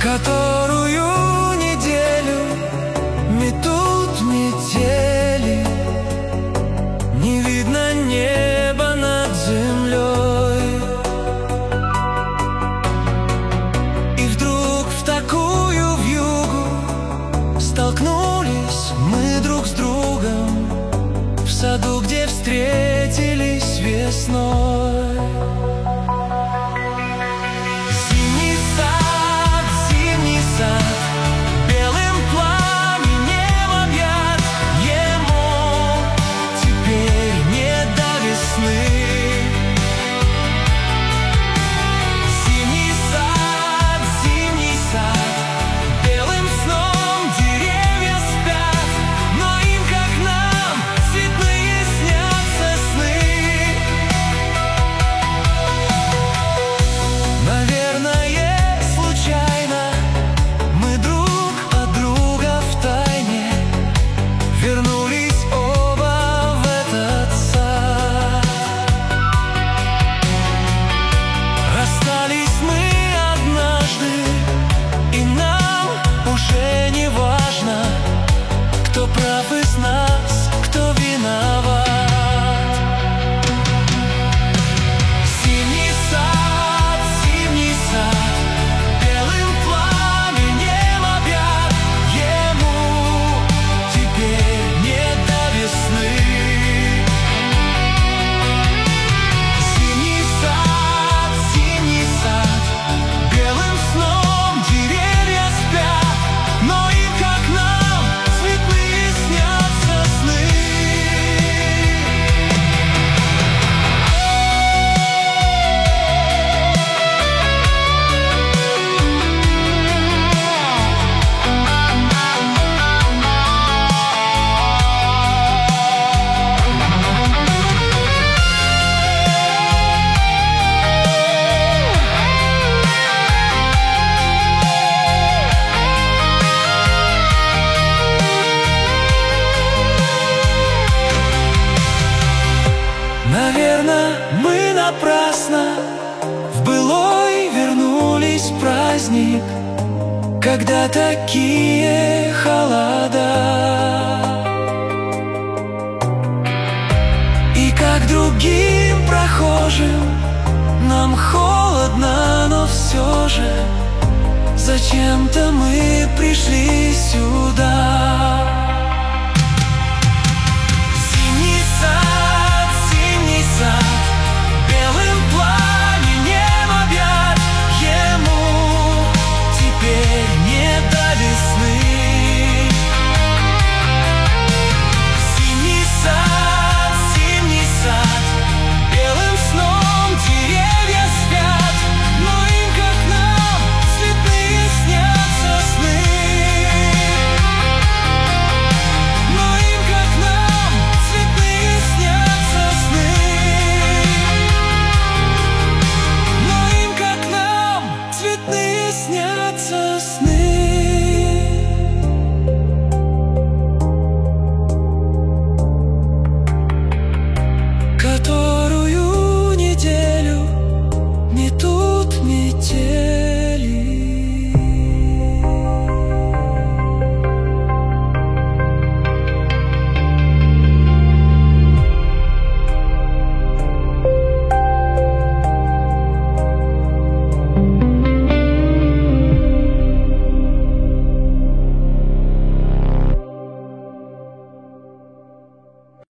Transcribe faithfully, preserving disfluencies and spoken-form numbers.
которую неделю метут метели. Не видно неба над землей. И вдруг в такую вьюгу столкнулись мы друг с другом в саду, где встретились весной. Кто прав из нас, кто виноват? Зимний сад, зимний сад, белым пламенем объят. Ему теперь не до весны. Зимний сад, зимний сад, белым сном деревья спят, но им, как нам, цветные снятся сны. Наверно, мы напрасно в былой вернулись в праздник, когда такие холода. И как другим прохожим нам холодно, но все же зачем-то мы пришли сюда.